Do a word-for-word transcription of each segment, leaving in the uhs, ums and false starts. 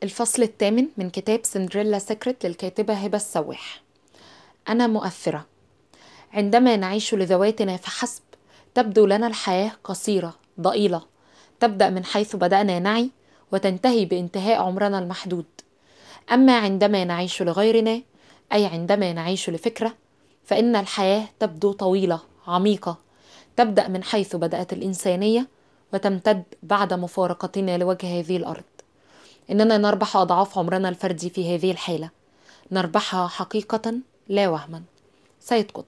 الفصل الثامن من كتاب سندريلا سيكريت للكاتبة هبة السواح. أنا مؤثرة. عندما نعيش لذواتنا فحسب تبدو لنا الحياة قصيرة ضئيلة، تبدأ من حيث بدأنا نعي وتنتهي بانتهاء عمرنا المحدود. أما عندما نعيش لغيرنا، أي عندما نعيش لفكرة، فإن الحياة تبدو طويلة عميقة، تبدأ من حيث بدأت الإنسانية وتمتد بعد مفارقتنا لوجه هذه الأرض. إننا نربح أضعاف عمرنا الفردي في هذه الحالة، نربحها حقيقة لا وهما. سيد قطب.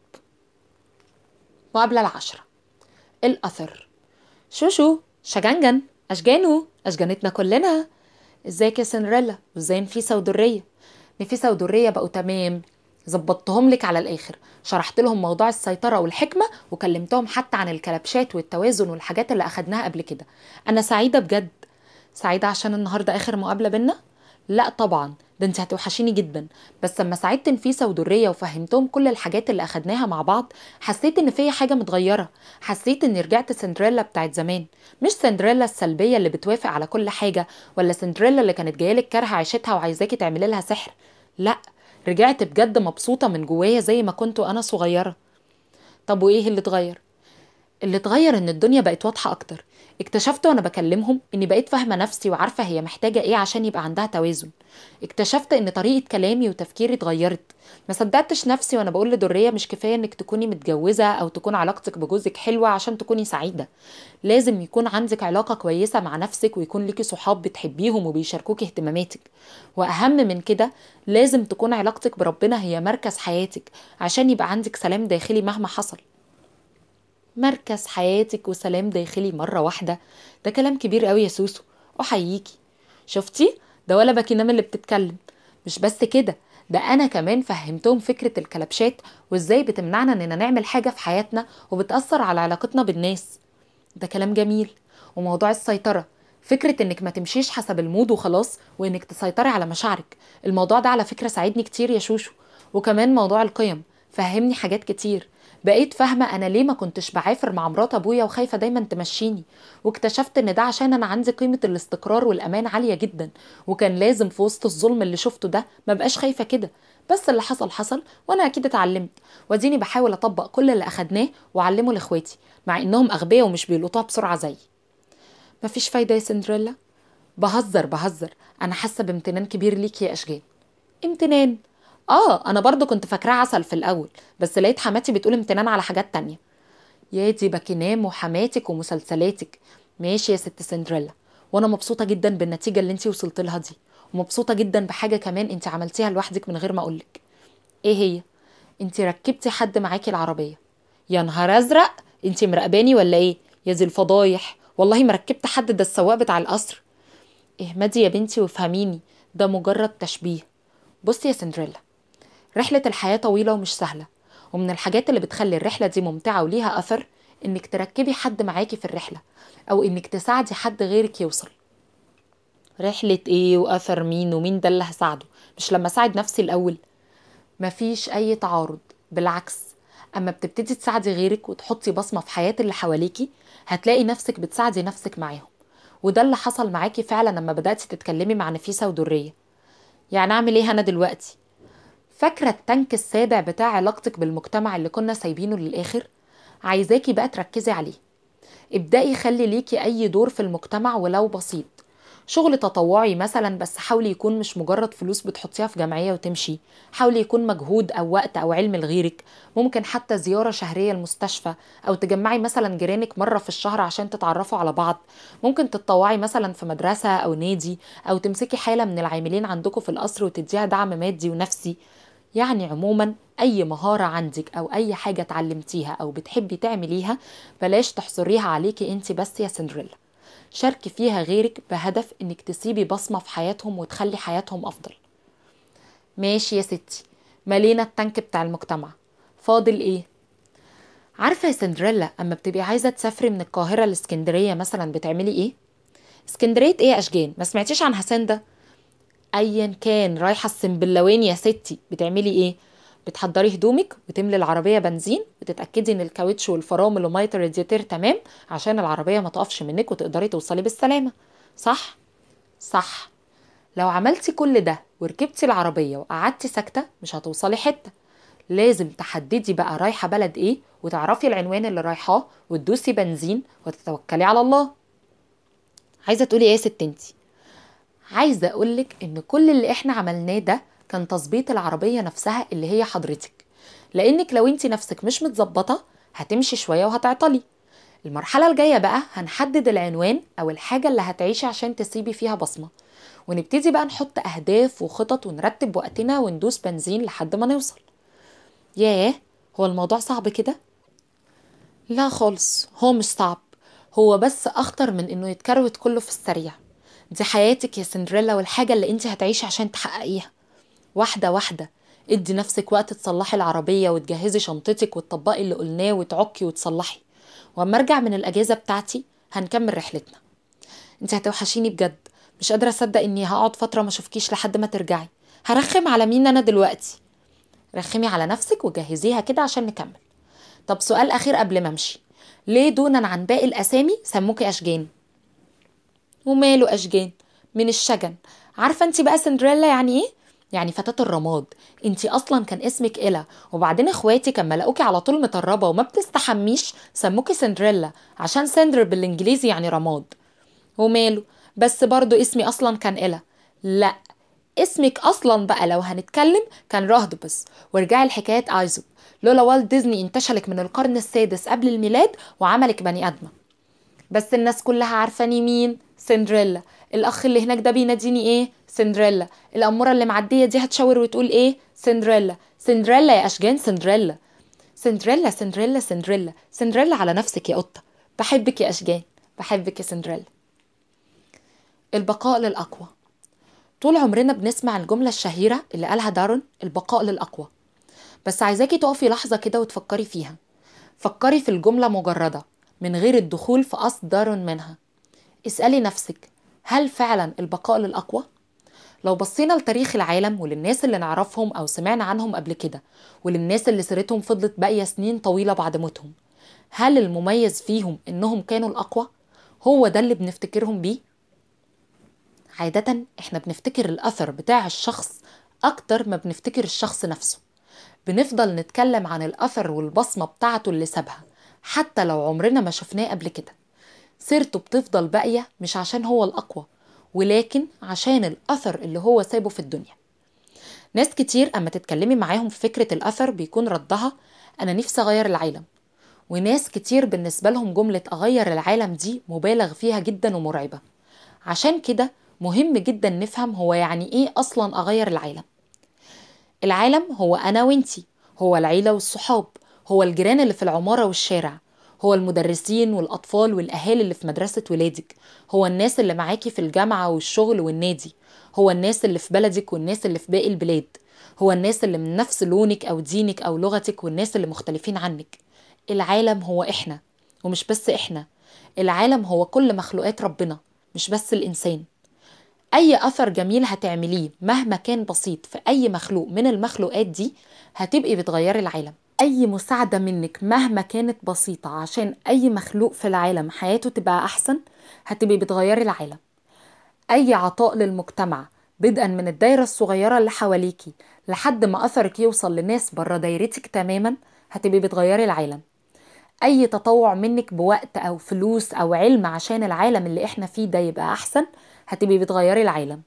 مقابلة العشرة. الأثر. شوشو شجنجن أشجانو أشجانتنا كلنا. ازيك يا سندريلا؟ وازاي نفيسة ودرية؟ نفيسة ودرية بقوا تمام، زبطتهم لك على الآخر، شرحت لهم موضوع السيطرة والحكمة، وكلمتهم حتى عن الكلبشات والتوازن والحاجات اللي أخدناها قبل كده. أنا سعيدة بجد. سعيدة عشان النهاردة آخر مقابلة بينا؟ لا طبعا، ده انت هتوحشيني جدا، بس لما ساعدت نفيسة ودرية وفهمتهم كل الحاجات اللي أخدناها مع بعض، حسيت إن فيا حاجة متغيرة. حسيت إني رجعت سندريلا بتاعت زمان، مش سندريلا السلبية اللي بتوافق على كل حاجة، ولا سندريلا اللي كانت جايلك كارهة عيشتها وعايزاكي تعملي لها سحر. لا، رجعت بجد مبسوطة من جوايا زي ما كنت وأنا صغيرة. طب وإيه اللي اتغير؟ اللي اتغير ان الدنيا بقت واضحة اكتر. اكتشفت وانا بكلمهم اني بقيت فاهمة نفسي وعارفة هي محتاجة ايه عشان يبقى عندها توازن. اكتشفت ان طريقة كلامي وتفكيري اتغيرت. ما صدقتش نفسي وانا بقول لدرية مش كفاية انك تكوني متجوزة او تكون علاقتك بجوزك حلوة عشان تكوني سعيدة. لازم يكون عندك علاقة كويسة مع نفسك، ويكون ليكي صحاب بتحبيهم وبيشاركوك اهتماماتك. واهم من كده، لازم تكون علاقتك بربنا هي مركز حياتك عشان يبقى عندك سلام داخلي مهما حصل. مركز حياتك وسلام داخلي مرة واحدة؟ ده كلام كبير قوي يا سوسو. احييكي. شفتي؟ ده ولا باكينام اللي بتتكلم. مش بس كده، ده انا كمان فهمتهم فكرة الكلبشات وازاي بتمنعنا اننا نعمل حاجة في حياتنا وبتأثر على علاقتنا بالناس. ده كلام جميل. وموضوع السيطرة، فكرة انك ما تمشيش حسب المود وخلاص، وانك تسيطري على مشاعرك، الموضوع ده على فكرة ساعدني كتير يا شوشو. وكمان موضوع القيم فهمني حاجات كتير. بقيت فاهمة انا ليه ما كنتش بعافر مع مرات ابويا وخايفة دايما تمشيني، واكتشفت ان ده عشان انا عندي قيمة الاستقرار والامان عالية جدا، وكان لازم في وسط الظلم اللي شفته ده ما بقاش خايفة كده. بس اللي حصل حصل، وانا اكيد اتعلمت، واديني بحاول اطبق كل اللي اخدناه واعلمه لاخواتي، مع انهم اغبياء ومش بيلقطوها بسرعة زيي. مفيش فايدة يا سندريلا. بهزر بهزر، انا حاسة بامتنان كبير ليكي يا اشجان. امتنان؟ اه، انا برضو كنت فاكراه عسل في الاول، بس لقيت حماتي بتقول امتنان على حاجات تانية. يا دي باكينام وحماتك ومسلسلاتك. ماشي يا ست سندريلا، وانا مبسوطة جدا بالنتيجة اللي انتي وصلت لها دي، ومبسوطة جدا بحاجة كمان انتي عملتيها لوحدك من غير ما اقولك. ايه هي؟ انتي ركبتي حد معاكي العربية. يا نهار ازرق، انتي مراقباني ولا ايه؟ يا دي الفضايح، والله ما ركبت حد، ده السواق بتاع القصر. اهمدي يا بنتي وافهميني، ده مجرد تشبيه. بصي يا سندريلا، رحلة الحياة طويلة ومش سهلة، ومن الحاجات اللي بتخلي الرحلة دي ممتعة وليها أثر إنك تركبي حد معاكي في الرحلة، أو إنك تساعدي حد غيرك يوصل. رحلة إيه وأثر مين ومين ده اللي هساعده؟ مش لما أساعد نفسي الأول؟ مفيش أي تعارض، بالعكس. أما بتبتدي تساعدي غيرك وتحطي بصمة في حياة اللي حواليكي، هتلاقي نفسك بتساعدي نفسك معاهم. وده اللي حصل معاكي فعلا لما بدأتي تتكلمي مع نفيسة ودرية. يعني أعمل إيه أنا دلوقتي؟ فاكرة التانك السابع بتاع علاقتك بالمجتمع اللي كنا سايبينه للآخر؟ عايزاكي بقى تركزي عليه. ابدأي خلي ليكي أي دور في المجتمع ولو بسيط، شغل تطوعي مثلا، بس حاولي يكون مش مجرد فلوس بتحطيها في جمعية وتمشي. حاولي يكون مجهود أو وقت أو علم لغيرك. ممكن حتى زيارة شهرية المستشفى، أو تجمعي مثلا جيرانك مرة في الشهر عشان تتعرفوا على بعض. ممكن تتطوعي مثلا في مدرسة أو نادي، أو تمسكي حالة من العاملين عندكم في القصر وتديها دعم مادي ونفسي. يعني عموما أي مهارة عندك أو أي حاجة اتعلمتيها أو بتحبي تعمليها، بلاش تحصريها عليكي انت بس يا سندريلا. شاركي فيها غيرك بهدف انك تسيبي بصمة في حياتهم وتخلي حياتهم أفضل. ماشي يا ستي، ملينا التانك بتاع المجتمع، فاضل ايه؟ عارفة يا سندريلا، اما بتبقي عايزة تسافري من القاهرة لاسكندرية مثلا بتعملي ايه؟ اسكندرية ايه يا اشجان؟ ما سمعتيش عن حسين ده؟ ايا كان، رايحه السنبلاوين يا ستي، بتعملي ايه؟ بتحضري هدومك وتملي العربيه بنزين، وتتاكدي ان الكاوتش والفرامل وميه الرادياتير تمام عشان العربيه ما تقفش منك وتقدري توصلي بالسلامه. صح؟ صح. لو عملتي كل ده وركبتي العربية وقعدتي ساكتة مش هتوصلي حتة. لازم تحددي بقى رايحة بلد ايه، وتعرفي العنوان اللي رايحاه، وتدوسي بنزين وتتوكلي على الله. عايزة تقولي ايه يا ست انتي؟ عايزة اقولك ان كل اللي احنا عملناه ده كان تظبيط العربية نفسها اللي هي حضرتك، لانك لو انتي نفسك مش متظبطة هتمشي شوية وهتعطلي. المرحلة الجاية بقى هنحدد العنوان او الحاجة اللي هتعيشي عشان تسيبي فيها بصمة، ونبتدي بقى نحط اهداف وخطط ونرتب وقتنا وندوس بنزين لحد ما نوصل. ياه، هو الموضوع صعب كده؟ لا خالص، هو مش صعب، هو بس اخطر من انه يتكروت كله في السريع. دي حياتك يا سندريلا، والحاجة اللي انت هتعيشي عشان تحققيها. واحدة واحدة، ادي نفسك وقت تصلحي العربية وتجهزي شنطتك وتطبقي اللي قلناه وتعكي وتصلحي، واما ارجع من الاجازة بتاعتي هنكمل رحلتنا. انت هتوحشيني بجد، مش قادرة اصدق اني هقعد فترة ما اشوفكيش لحد ما ترجعي. هرخم على مين انا دلوقتي؟ رخمي على نفسك وجهزيها كده عشان نكمل. طب سؤال اخير قبل ما امشي، ليه دونا عن باقي الاسامي سموكي اشجان؟ وماله اشجان؟ من الشجن. عارفه انت بقى سندريلا يعني ايه؟ يعني فتاة الرماد. انت اصلا كان اسمك إلا، وبعدين اخواتي كان لقوكي على طول مطربه وما بتستحميش سموكي سندريلا، عشان سندر بالانجليزي يعني رماد. وماله، بس برضو اسمي اصلا كان إلا. لا، اسمك اصلا بقى لو هنتكلم كان رهدبس، وارجعي الحكايات ايزوب، لولا والت ديزني انتشلك من القرن السادس قبل الميلاد وعملك بني ادمه. بس الناس كلها عارفاني مين؟ سندريلا. الاخ اللي هناك ده بيناديني ايه؟ سندريلا. الاموره اللي معديه دي هتشاور وتقول ايه؟ سندريلا. سندريلا يا اشجان، سندريلا. سندريلا سندريلا سندريلا سندريلا على نفسك يا قطه. بحبك يا اشجان، بحبك يا سندريلا. البقاء للاقوى. طول عمرنا بنسمع الجمله الشهيره اللي قالها دارون، البقاء للاقوى. بس عايزاكي تقفي لحظه كده وتفكري فيها. فكري في الجمله مجرده من غير الدخول في قصد دارون منها. اسألي نفسك، هل فعلا البقاء للأقوى؟ لو بصينا لتاريخ العالم وللناس اللي نعرفهم أو سمعنا عنهم قبل كده، وللناس اللي سيرتهم فضلت باقية سنين طويلة بعد موتهم، هل المميز فيهم إنهم كانوا الأقوى؟ هو ده اللي بنفتكرهم بيه؟ عادة إحنا بنفتكر الأثر بتاع الشخص أكتر ما بنفتكر الشخص نفسه. بنفضل نتكلم عن الأثر والبصمة بتاعته اللي سابها حتى لو عمرنا ما شفناه قبل كده. سيرته بتفضل باقية مش عشان هو الأقوى، ولكن عشان الأثر اللي هو سابه في الدنيا. ناس كتير أما تتكلمي معاهم في فكرة الأثر بيكون ردها أنا نفسي أغير العالم. وناس كتير بالنسبة لهم جملة أغير العالم دي مبالغ فيها جدا ومرعبة. عشان كده مهم جدا نفهم هو يعني إيه أصلا أغير العالم. العالم هو أنا وإنتي، هو العيلة والصحاب، هو الجيران اللي في العمارة والشارع، هو المدرسين والأطفال والأهالي اللي في مدرسة ولادك، هو الناس اللي معاكي في الجامعة والشغل والنادي، هو الناس اللي في بلدك والناس اللي في باقي البلاد، هو الناس اللي من نفس لونك أو دينك أو لغتك والناس اللي مختلفين عنك. العالم هو إحنا، ومش بس إحنا، العالم هو كل مخلوقات ربنا، مش بس الإنسان. أي أثر جميل هتعمليه مهما كان بسيط في أي مخلوق من المخلوقات دي هتبقي بتغيري العالم. أي مساعدة منك مهما كانت بسيطة عشان أي مخلوق في العالم حياته تبقى أحسن هتبقي بتغيري العالم. أي عطاء للمجتمع بدءا من الدايرة الصغيرة اللي حواليكي لحد ما أثرك يوصل لناس برا دايرتك تماما هتبقي بتغيري العالم. أي تطوع منك بوقت أو فلوس أو علم عشان العالم اللي إحنا فيه ده يبقى أحسن هتبقي بتغيري العالم.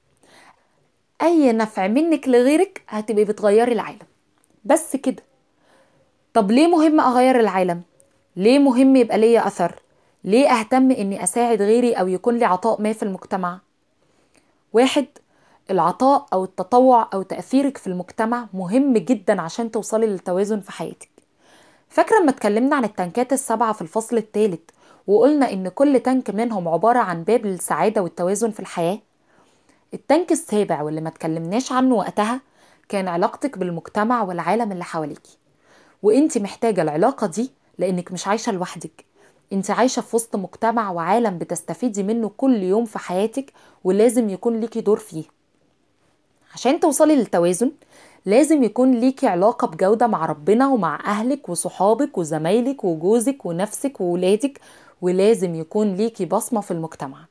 أي نفع منك لغيرك هتبقي بتغيري العالم. بس كده. طب ليه مهم أغير العالم؟ ليه مهم يبقى ليا أثر؟ ليه أهتم إني أساعد غيري أو يكون لي عطاء ما في المجتمع؟ واحد، العطاء أو التطوع أو تأثيرك في المجتمع مهم جدا عشان توصلي للتوازن في حياتك. فاكرة لما اتكلمنا عن التنكات السبعة في الفصل الثالث وقلنا إن كل تنك منهم عبارة عن باب للسعادة والتوازن في الحياة؟ التنك السابع واللي ما اتكلمناش عنه وقتها كان علاقتك بالمجتمع والعالم اللي حواليكي. وانت محتاجة العلاقة دي لانك مش عايشة لوحدك، انت عايشة في وسط مجتمع وعالم بتستفيدي منه كل يوم في حياتك ولازم يكون ليكي دور فيه. عشان توصلي للتوازن لازم يكون ليكي علاقة بجودة مع ربنا ومع أهلك وصحابك وزمايلك وجوزك ونفسك وولادك، ولازم يكون ليكي بصمة في المجتمع.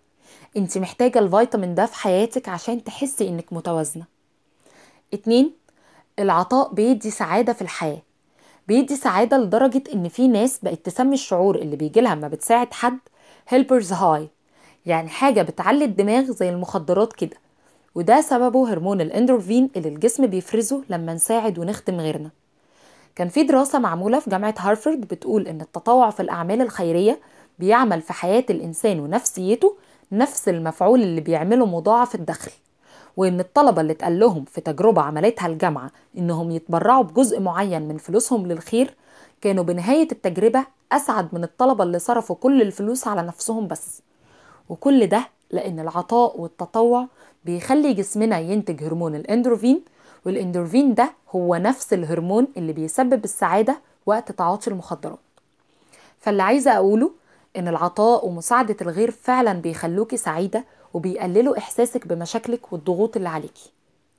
انت محتاجة الفيتامين ده في حياتك عشان تحسي انك متوازنة. اتنين، العطاء بيدي سعادة في الحياة. بيدي سعادة لدرجة ان في ناس بقت تسمي الشعور اللي بيجيلها لما بتساعد حد helpers high، يعني حاجة بتعلي الدماغ زي المخدرات كده. وده سببه هرمون الاندروفين اللي الجسم بيفرزه لما نساعد ونخدم غيرنا. كان في دراسة معمولة في جامعة هارفارد بتقول ان التطوع في الأعمال الخيرية بيعمل في حياة الإنسان ونفسيته نفس المفعول اللي بيعمله مضاعف الدخل، وان الطلبة اللي اتقال لهم في تجربة عملتها الجامعة انهم يتبرعوا بجزء معين من فلوسهم للخير كانوا بنهاية التجربة اسعد من الطلبة اللي صرفوا كل الفلوس على نفسهم بس. وكل ده لان العطاء والتطوع بيخلي جسمنا ينتج هرمون الاندروفين، والاندروفين ده هو نفس الهرمون اللي بيسبب السعادة وقت تعاطي المخدرات. فاللي عايزة اقوله ان العطاء ومساعدة الغير فعلا بيخلوكي سعيدة وبيقللوا إحساسك بمشاكلك والضغوط اللي عليكي.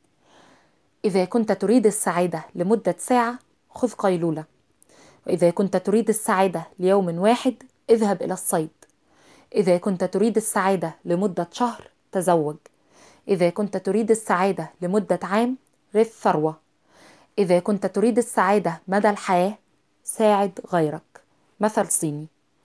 إذا كنت تريد السعادة لمدة ساعة خذ قيلولة، وإذا كنت تريد السعادة ليوم واحد اذهب إلى الصيد، إذا كنت تريد السعادة لمدة شهر تزوج، إذا كنت تريد السعادة لمدة عام رث ثروة، إذا كنت تريد السعادة مدى الحياة ساعد غيرك. مثل صيني.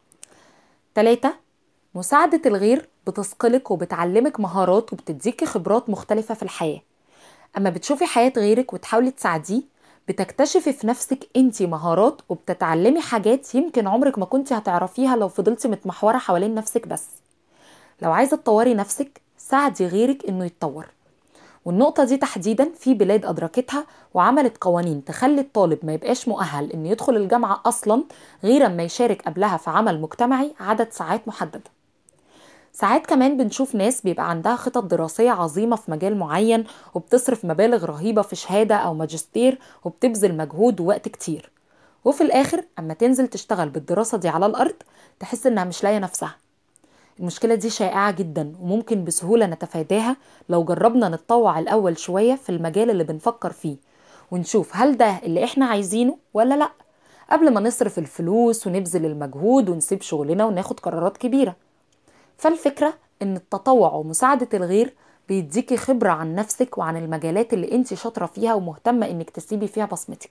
ثلاثة، مساعدة الغير بتثقلك وبتعلمك مهارات وبتديكي خبرات مختلفة في الحياة. أما بتشوفي حياة غيرك وتحاولي تساعديه بتكتشفي في نفسك انتي مهارات وبتتعلمي حاجات يمكن عمرك ما كنتي هتعرفيها لو فضلتي متمحورة حوالين نفسك بس. لو عايزة تطوري نفسك ساعدي غيرك انه يتطور. والنقطة دي تحديدا في بلاد أدركتها وعملت قوانين تخلي الطالب ما يبقاش مؤهل انه يدخل الجامعة أصلا غير ما يشارك قبلها في عمل مجتمعي عدد ساعات محددة. ساعات كمان بنشوف ناس بيبقى عندها خطط دراسية عظيمة في مجال معين وبتصرف مبالغ رهيبة في شهادة أو ماجستير وبتبذل مجهود ووقت كتير، وفي الآخر أما تنزل تشتغل بالدراسة دي على الأرض تحس إنها مش لاقية نفسها. المشكلة دي شائعة جدا وممكن بسهولة نتفاداها لو جربنا نتطوع الأول شوية في المجال اللي بنفكر فيه ونشوف هل ده اللي إحنا عايزينه ولا لأ، قبل ما نصرف الفلوس ونبذل المجهود ونسيب شغلنا وناخد قرارات كبيرة. فالفكرة ان التطوع ومساعدة الغير بيديكي خبرة عن نفسك وعن المجالات اللي انتي شاطرة فيها ومهتمة انك تسيبي فيها بصمتك.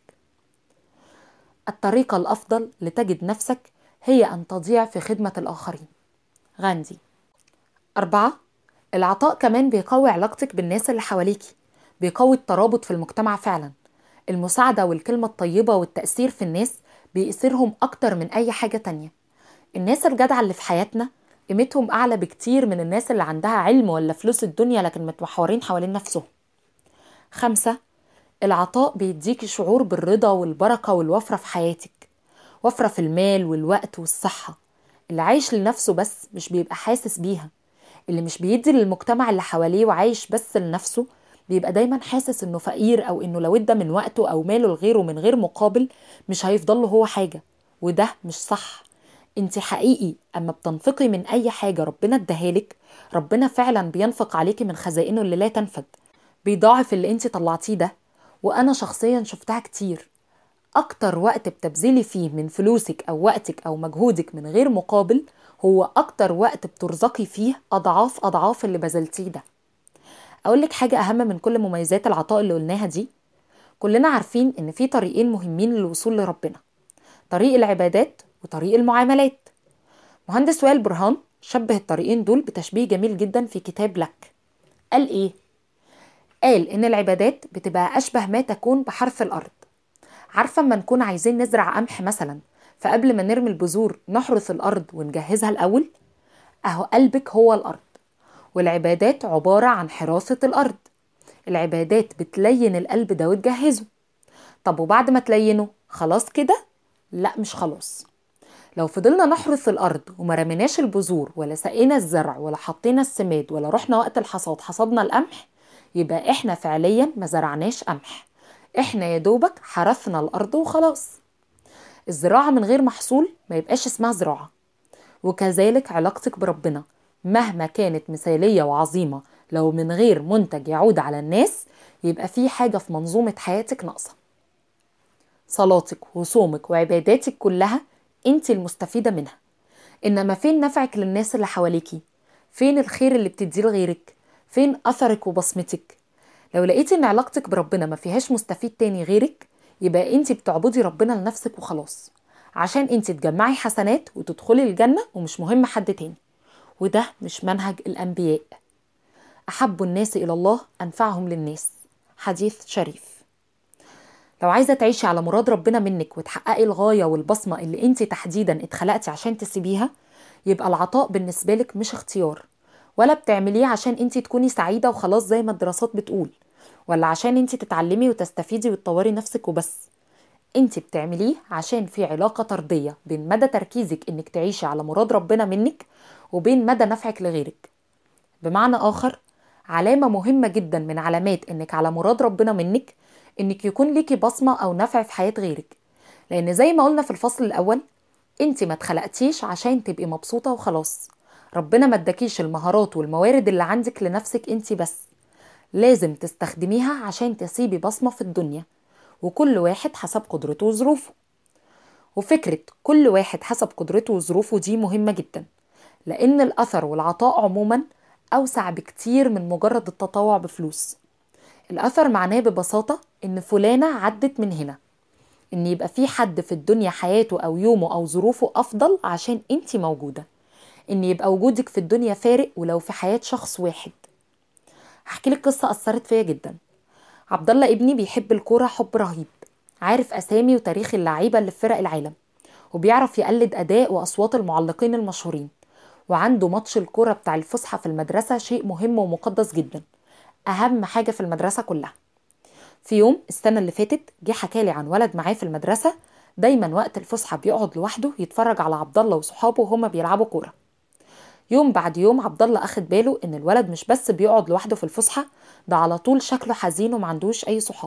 الطريقة الافضل لتجد نفسك هي ان تضيع في خدمة الاخرين. غاندي. أربعة، العطاء كمان بيقوي علاقتك بالناس اللي حواليكي، بيقوي الترابط في المجتمع فعلا. المساعدة والكلمة الطيبة والتأثير في الناس بيأثيرهم اكتر من اي حاجة تانية. الناس الجدعة اللي في حياتنا قيمتهم أعلى بكتير من الناس اللي عندها علم ولا فلوس الدنيا لكن متمحورين حوالين نفسهم. خمسة، العطاء بيديكي شعور بالرضا والبركة والوفرة في حياتك، وفرة في المال والوقت والصحة. اللي عايش لنفسه بس مش بيبقى حاسس بيها، اللي مش بيدي للمجتمع اللي حواليه وعايش بس لنفسه بيبقى دايما حاسس انه فقير او انه لو ادى من وقته او ماله لغيره من غير مقابل مش هيفضل له هو حاجة، وده مش صح. انت حقيقي اما بتنفقي من اي حاجة ربنا اداهالك ربنا فعلا بينفق عليكي من خزائنه اللي لا تنفد، بيضاعف اللي انت طلعتيه ده. وانا شخصيا شفتها كتير. اكتر وقت بتبذلي فيه من فلوسك او وقتك او مجهودك من غير مقابل هو اكتر وقت بترزقي فيه اضعاف اضعاف اللي بذلتيه ده. اقولك حاجة اهم من كل مميزات العطاء اللي قلناها دي، كلنا عارفين ان في طريقين مهمين للوصول لربنا، طريق العبادات وطريق المعاملات. مهندس وائل برهان شبه الطريقين دول بتشبيه جميل جدا في كتاب لك. قال ايه؟ قال ان العبادات بتبقى اشبه ما تكون بحرث الارض. عارفة اما نكون عايزين نزرع قمح مثلا فقبل ما نرمي البذور نحرث الارض ونجهزها الاول؟ اهو قلبك هو الارض، والعبادات عبارة عن حراثة الارض. العبادات بتلين القلب ده وتجهزه. طب وبعد ما تلينه خلاص كده؟ لا مش خلاص. لو فضلنا نحرث الأرض وما رميناش البذور ولا سقينا الزرع ولا حطينا السماد ولا رحنا وقت الحصاد حصدنا القمح يبقى احنا فعليا ما زرعناش قمح، احنا يا دوبك حرثنا الأرض وخلاص. الزراعة من غير محصول ما يبقاش اسمها زراعة. وكذلك علاقتك بربنا مهما كانت مثالية وعظيمة لو من غير منتج يعود على الناس يبقى في حاجة في منظومة حياتك ناقصة. صلاتك وصومك وعباداتك كلها انت المستفيدة منها، انما فين نفعك للناس اللي حواليكي؟ فين الخير اللي بتديه لغيرك؟ فين أثرك وبصمتك؟ لو لقيتي ان علاقتك بربنا ما فيهاش مستفيد تاني غيرك، يبقى انت بتعبدي ربنا لنفسك وخلاص، عشان انت تجمعي حسنات وتدخلي الجنة ومش مهم حد تاني. وده مش منهج الأنبياء. أحب الناس إلى الله أنفعهم للناس، حديث شريف. لو عايزة تعيشي على مراد ربنا منك وتحققي الغاية والبصمة اللي انت تحديدا اتخلقتي عشان تسيبيها، يبقى العطاء بالنسبة لك مش اختيار، ولا بتعمليه عشان انت تكوني سعيدة وخلاص زي ما الدراسات بتقول، ولا عشان انت تتعلمي وتستفيدي وتطوري نفسك وبس. انت بتعمليه عشان في علاقة طردية بين مدى تركيزك انك تعيشي على مراد ربنا منك وبين مدى نفعك لغيرك. بمعنى آخر، علامة مهمة جدا من علامات انك على مراد ربنا منك انك يكون ليكي بصمة او نفع في حياة غيرك. لان زي ما قلنا في الفصل الاول، انت ما اتخلقتيش عشان تبقي مبسوطة وخلاص. ربنا ما اداكيش المهارات والموارد اللي عندك لنفسك انت بس، لازم تستخدميها عشان تسيبي بصمة في الدنيا، وكل واحد حسب قدرته وظروفه. وفكرة كل واحد حسب قدرته وظروفه دي مهمة جدا، لأن الأثر والعطاء عموما أوسع بكتير من مجرد التطوع بفلوس. الأثر معناه ببساطة إن فلانة عدت من هنا، إن يبقى في حد في الدنيا حياته أو يومه أو ظروفه أفضل عشان أنتي موجودة، إن يبقى وجودك في الدنيا فارق ولو في حياة شخص واحد. هحكي لك قصة أثرت فيا جدا. عبد الله ابني بيحب الكورة حب رهيب، عارف أسامي وتاريخ اللعيبة اللي في فرق العالم، وبيعرف يقلد أداء وأصوات المعلقين المشهورين، وعنده ماتش الكورة بتاع الفسحة في المدرسة شيء مهم ومقدس جدا، أهم حاجة في المدرسة كلها. في يوم السنة اللي فاتت جه حكالي عن ولد معاه في المدرسة دايما وقت الفسحة بيقعد لوحده يتفرج على عبد الله وصحابه وهما بيلعبوا كورة. يوم بعد يوم عبد الله اخد باله ان الولد مش بس بيقعد لوحده في الفسحة، ده على طول شكله حزين ومعندوش اي صحاب.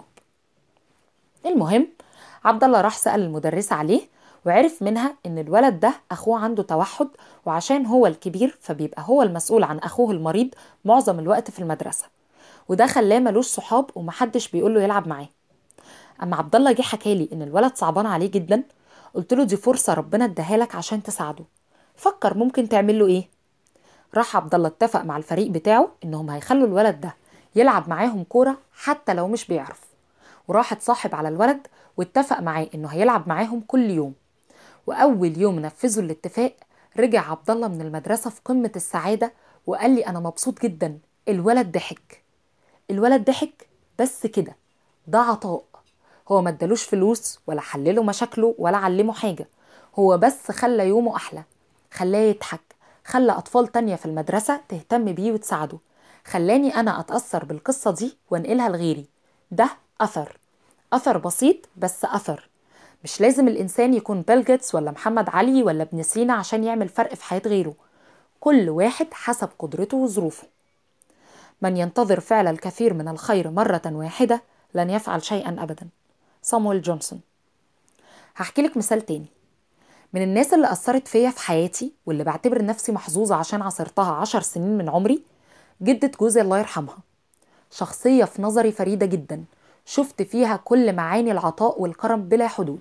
المهم، عبد الله راح سأل المدرسة عليه، وعرف منها ان الولد ده اخوه عنده توحد، وعشان هو الكبير فبيبقى هو المسؤول عن اخوه المريض معظم الوقت في المدرسة، وده خلاه ملوش صحاب ومحدش بيقوله يلعب معاه. اما عبد الله جه حكالي ان الولد صعبان عليه جدا، قلت له دي فرصة ربنا اداها لك عشان تساعده، فكر ممكن تعمل له ايه. راح عبد الله اتفق مع الفريق بتاعه انهم هيخلوا الولد ده يلعب معاهم كورة حتى لو مش بيعرف، وراح اتصاحب على الولد واتفق معاه انه هيلعب معاهم كل يوم. واول يوم نفذوا الاتفاق، رجع عبد الله من المدرسة في قمة السعادة وقال لي انا مبسوط جدا، الولد ضحك. الولد ضحك بس كده، ده عطاء. هو ما ادالوش فلوس ولا حلله مشاكله ولا علمه حاجة، هو بس خلى يومه احلى، خلاه يضحك، خلى اطفال تانية في المدرسة تهتم بيه وتساعده، خلاني انا اتأثر بالقصة دي وانقلها لغيري. ده اثر، اثر بسيط بس اثر. مش لازم الانسان يكون بيل جيتس ولا محمد علي ولا ابن سينا عشان يعمل فرق في حياة غيره، كل واحد حسب قدرته وظروفه. من ينتظر فعل الكثير من الخير مرة واحدة لن يفعل شيئا ابدا. صامويل جونسون. هحكي لك مثال تاني. من الناس اللي أثرت فيا في حياتي واللي بعتبر نفسي محظوظة عشان عصرتها عشر سنين من عمري، جدة جوزي الله يرحمها. شخصية في نظري فريدة جدا، شفت فيها كل معاني العطاء والكرم بلا حدود.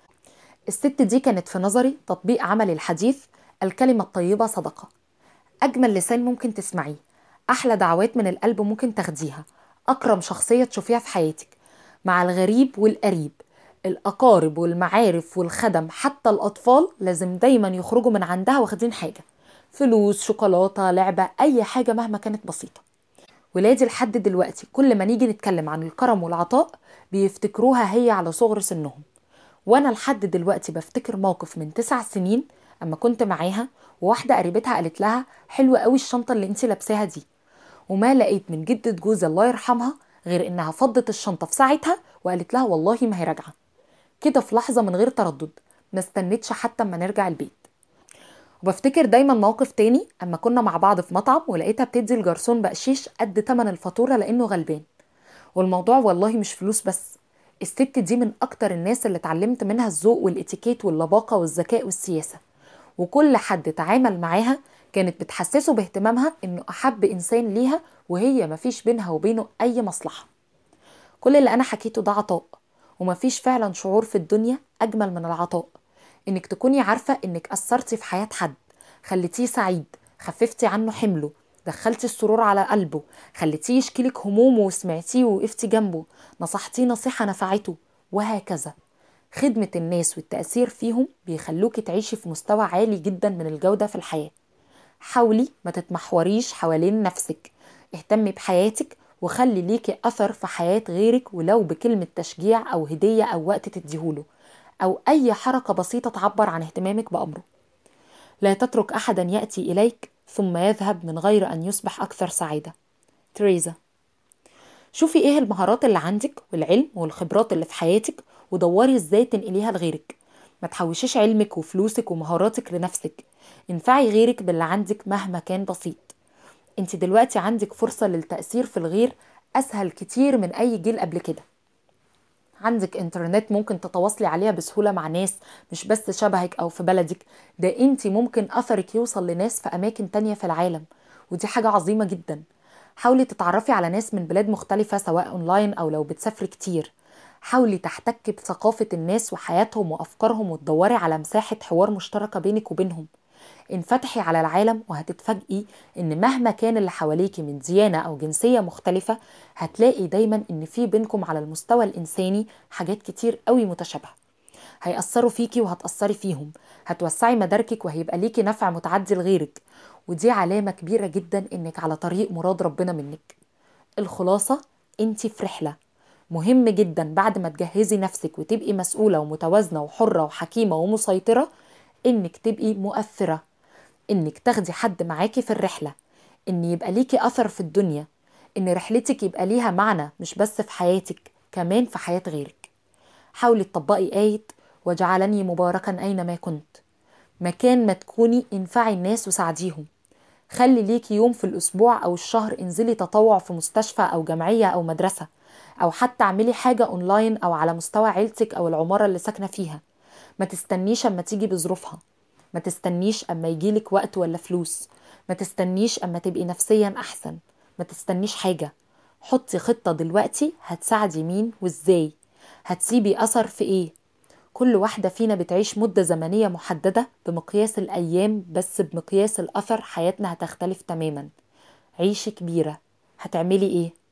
الست دي كانت في نظري تطبيق عملي الحديث، الكلمة الطيبة صدقة. أجمل لسان ممكن تسمعيه، أحلى دعوات من القلب ممكن تاخديها، أكرم شخصية تشوفيها في حياتك. مع الغريب والقريب، الأقارب والمعارف والخدم، حتى الأطفال لازم دايما يخرجوا من عندها واخدين حاجة، فلوس، شوكولاتة، لعبة، أي حاجة مهما كانت بسيطة. ولادي لحد دلوقتي كل ما نيجي نتكلم عن الكرم والعطاء بيفتكروها هي على صغر سنهم. وأنا لحد دلوقتي بفتكر موقف من تسع سنين أما كنت معاها، وواحدة قريبتها قالت لها حلوة قوي الشنطة اللي انتي لابساها دي، وما لقيت من جدة جوزي الله يرحمها غير إنها فضت الشنطة في ساعتها وقالت لها والله ما هي راجعة، كده في لحظة من غير تردد، ما استنتش حتى اما نرجع البيت. وبفتكر دايما موقف تاني اما كنا مع بعض في مطعم ولقيتها بتدي الجرسون بقشيش قد تمن الفاتورة لانه غلبان. والموضوع والله مش فلوس بس، الست دي من اكتر الناس اللي اتعلمت منها الذوق والاتيكيت واللباقة والذكاء والسياسة، وكل حد تعامل معاها كانت بتحسسه باهتمامها انه احب انسان ليها، وهي مفيش بينها وبينه اي مصلحة. كل اللي انا حكيته ده عطاء، ومفيش فعلا شعور في الدنيا اجمل من العطاء، انك تكوني عارفة انك اثرتي في حياة حد، خليتيه سعيد، خففتي عنه حمله، دخلتي السرور على قلبه، خليتيه يشكيلك همومه وسمعتيه ووقفتي جنبه، نصحتيه نصيحة نفعته، وهكذا. خدمة الناس والتأثير فيهم بيخلوكي تعيشي في مستوى عالي جدا من الجودة في الحياة. حاولي ما تتمحوريش حوالين نفسك، اهتمي بحياتك وخلي ليكي أثر في حياة غيرك، ولو بكلمة تشجيع أو هدية أو وقت تديهوله أو أي حركة بسيطة تعبر عن اهتمامك بأمره. لا تترك أحدا يأتي إليك ثم يذهب من غير أن يصبح أكثر سعادة. تريزا. شوفي إيه المهارات اللي عندك والعلم والخبرات اللي في حياتك ودوري إزاي تنقليها لغيرك. ما تحوشيش علمك وفلوسك ومهاراتك لنفسك، انفعي غيرك باللي عندك مهما كان بسيط. انت دلوقتي عندك فرصة للتأثير في الغير أسهل كتير من أي جيل قبل كده. عندك انترنت ممكن تتواصلي عليها بسهولة مع ناس مش بس شبهك أو في بلدك، ده انت ممكن أثرك يوصل لناس في أماكن تانية في العالم، ودي حاجة عظيمة جدا. حاولي تتعرفي على ناس من بلاد مختلفة سواء أونلاين أو لو بتسافري كتير. حاولي تحتكي بثقافة الناس وحياتهم وأفكارهم وتدوري على مساحة حوار مشتركة بينك وبينهم. انفتحي على العالم وهتتفاجئي ان مهما كان اللي حواليكي من ديانة او جنسية مختلفة، هتلاقي دايما ان في بينكم على المستوى الانساني حاجات كتير قوي متشابهة. هيأثروا فيكي وهتأثري فيهم، هتوسعي مداركك وهيبقى ليكي نفع متعدي لغيرك، ودي علامة كبيرة جدا انك على طريق مراد ربنا منك. الخلاصة، انتي في رحلة. مهم جدا بعد ما تجهزي نفسك وتبقي مسؤولة ومتوازنة وحرة وحكيمة ومسيطرة، انك تبقي مؤثرة، انك تاخدي حد معاكي في الرحلة، ان يبقى ليكي اثر في الدنيا، ان رحلتك يبقى ليها معنى مش بس في حياتك كمان في حياة غيرك. حاولي تطبقي آية وجعلني مباركا اينما كنت. مكان ما تكوني انفعي الناس وساعديهم. خلي ليكي يوم في الاسبوع او الشهر انزلي تطوع في مستشفى او جمعية او مدرسة، او حتى اعملي حاجة اونلاين او على مستوى عيلتك او العمارة اللي ساكنة فيها. ما تستنيش اما تيجي بظروفها، ما تستنيش اما يجيلك وقت ولا فلوس، ما تستنيش اما تبقي نفسيا احسن، ما تستنيش حاجة. حطي خطة دلوقتي هتساعدي مين وازاي، هتسيبي اثر في ايه. كل واحدة فينا بتعيش مدة زمنية محددة بمقياس الايام، بس بمقياس الاثر حياتنا هتختلف تماما. عيشي كبيرة، هتعملي ايه؟